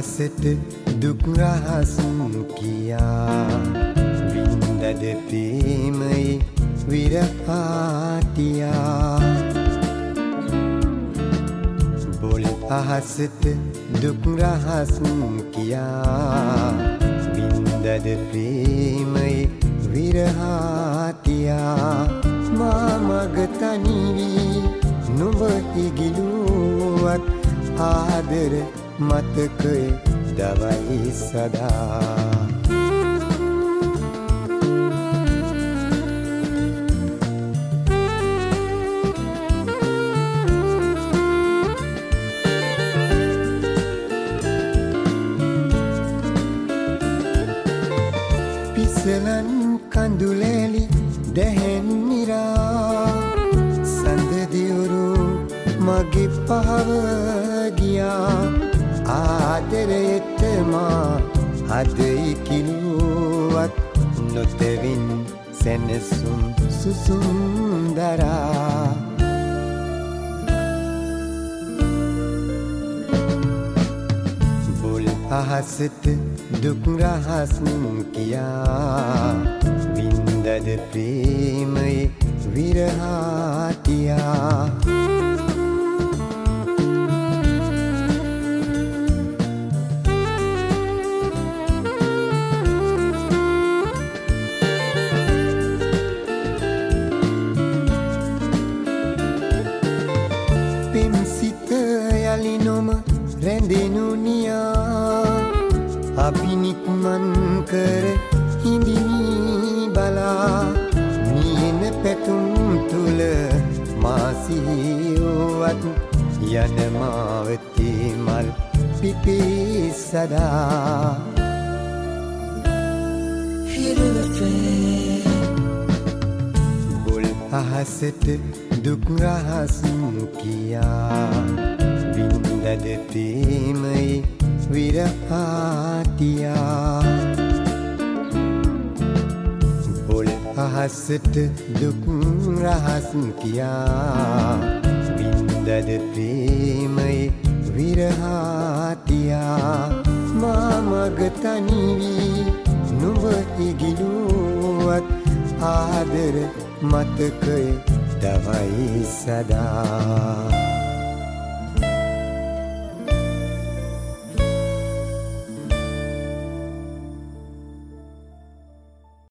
අහසට දුක් රහස් කියා වින්දද ප්‍රේමයේ විරහාතියා බොල් අහසට දුක් රහස් කියා වින්දද ප්‍රේමයේ විරහාතියා මා මග තනි වී නුඹ ඉගිලුවත් ආදර මතකයේ දවයි සදා පිසලන් කඳුලැලි දැහැන් නිරා සඳ දියුරු මගේ පහව ගියා ආදරයට මා අද ඉකිලුවත් නොතෙවින් සැනසුම් සුසුම් දරා බොල් අහසට දුක් රහස් කියා වින්දද ප්‍රේමයේ විරහාතියා පෙම්සිත යලි නොම රැඳෙනු නියා අභිනික්මන් කර හිඳිනී බලා නියන පැතුම් තුල මාසියුවත් යන මාවතී මල් පිපී සදා බොල් අහසට දුක් රහස් කියා වින්දද ප්‍රේමයේ විරහාතියා බොල් අහසට දුක් රහස් කියා වින්දද ප්‍රේමයේ විරහාතියා මා මග තනි වී නුඹ ඉගිලුවත් ආදර මතකයේ දවයි සදා